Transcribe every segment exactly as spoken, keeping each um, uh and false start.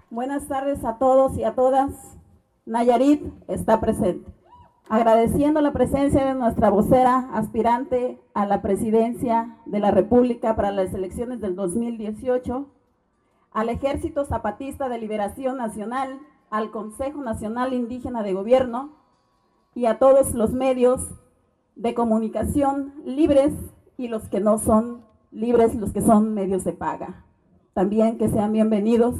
Buenas tardes a todos y a todas. Nayarit está presente. Agradeciendo la presencia de nuestra vocera aspirante a la presidencia de la República para las elecciones del dos mil dieciocho, al Ejército Zapatista de Liberación Nacional, al Consejo Nacional Indígena de Gobierno y a todos los medios de comunicación libres y los que no son libres, los que son medios de paga. También que sean bienvenidos.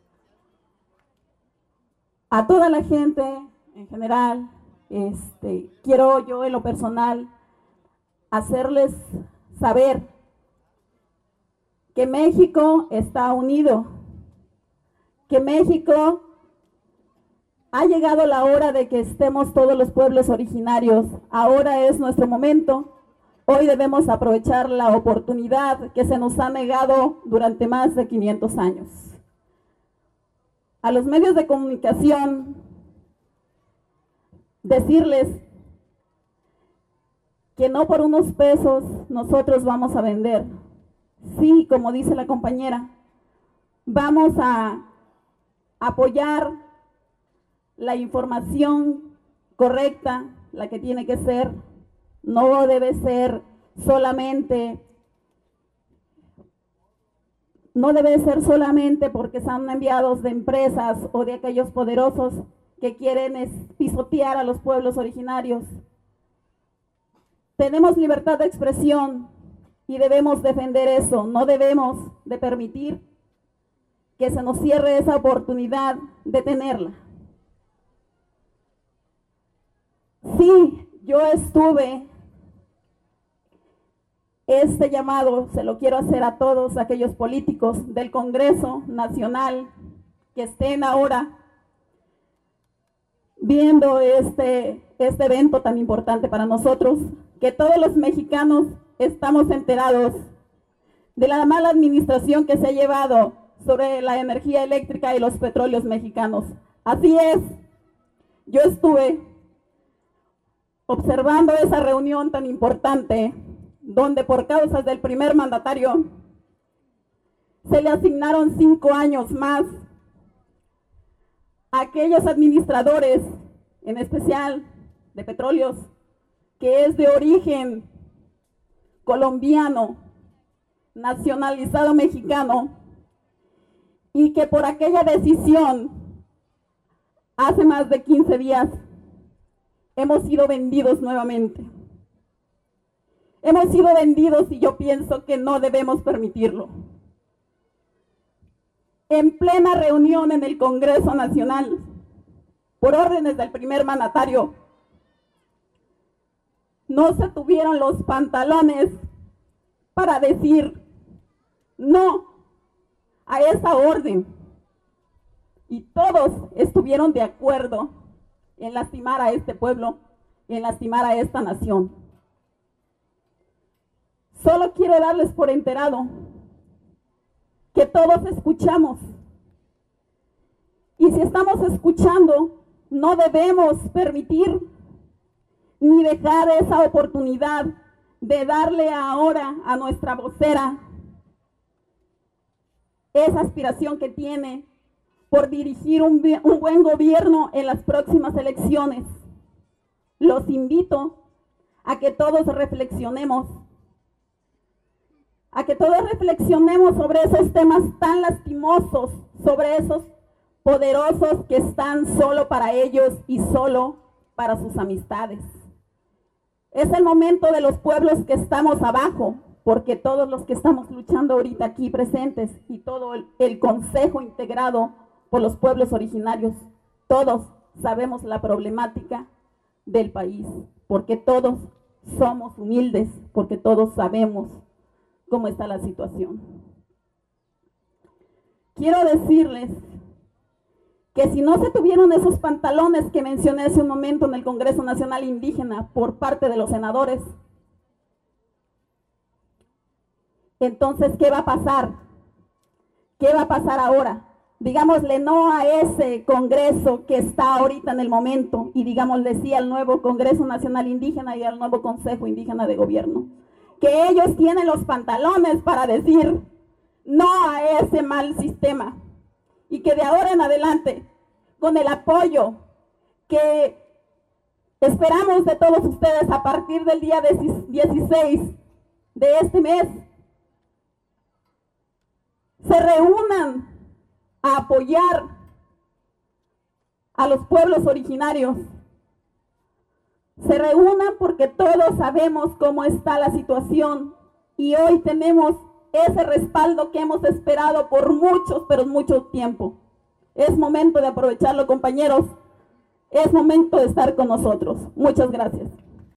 A toda la gente en general, este, quiero yo en lo personal hacerles saber que México está unido, que México ha llegado la hora de que estemos todos los pueblos originarios. Ahora es nuestro momento. Hoy debemos aprovechar la oportunidad que se nos ha negado durante más de quinientos años. A los medios de comunicación, decirles que no por unos pesos nosotros vamos a vender. Sí, como dice la compañera, vamos a apoyar la información correcta, la que tiene que ser. No debe ser solamente, no debe ser solamente porque son enviados de empresas o de aquellos poderosos que quieren pisotear a los pueblos originarios. Tenemos libertad de expresión y debemos defender eso. No debemos de permitir que se nos cierre esa oportunidad de tenerla. Sí, yo estuve, este llamado se lo quiero hacer a todos aquellos políticos del Congreso Nacional que estén ahora viendo este, este evento tan importante para nosotros, que todos los mexicanos estamos enterados de la mala administración que se ha llevado sobre la energía eléctrica y los petróleos mexicanos. Así es, yo estuve observando esa reunión tan importante, donde por causas del primer mandatario se le asignaron cinco años más a aquellos administradores, en especial de petróleos, que es de origen colombiano, nacionalizado mexicano, y que por aquella decisión, hace más de quince días, hemos sido vendidos nuevamente. Hemos sido vendidos y yo pienso que no debemos permitirlo. En plena reunión en el Congreso Nacional, por órdenes del primer mandatario, no se tuvieron los pantalones para decir no a esa orden. Y todos estuvieron de acuerdo en lastimar a este pueblo y en lastimar a esta nación. Solo quiero darles por enterado que todos escuchamos. Y si estamos escuchando, no debemos permitir ni dejar esa oportunidad de darle ahora a nuestra vocera esa aspiración que tiene por dirigir un, un buen gobierno en las próximas elecciones. Los invito a que todos reflexionemos, a que todos reflexionemos sobre esos temas tan lastimosos, sobre esos poderosos que están solo para ellos y solo para sus amistades. Es el momento de los pueblos que estamos abajo, porque todos los que estamos luchando ahorita aquí presentes y todo el, el consejo integrado por los pueblos originarios, todos sabemos la problemática del país, porque todos somos humildes, porque todos sabemos cómo está la situación. Quiero decirles que si no se tuvieron esos pantalones que mencioné hace un momento en el Congreso Nacional Indígena por parte de los senadores, entonces, ¿qué va a pasar? ¿Qué va a pasar ahora? Digámosle no a ese Congreso que está ahorita en el momento y digámosle sí al nuevo Congreso Nacional Indígena y al nuevo Consejo Indígena de Gobierno. Que ellos tienen los pantalones para decir no a ese mal sistema. y que de ahora en adelante, con el apoyo que esperamos de todos ustedes a partir del día dieciséis de este mes, se reúnan a apoyar a los pueblos originarios. Se reúnan porque todos sabemos cómo está la situación y hoy tenemos ese respaldo que hemos esperado por muchos, pero mucho tiempo. Es momento de aprovecharlo, compañeros. Es momento de estar con nosotros. Muchas gracias.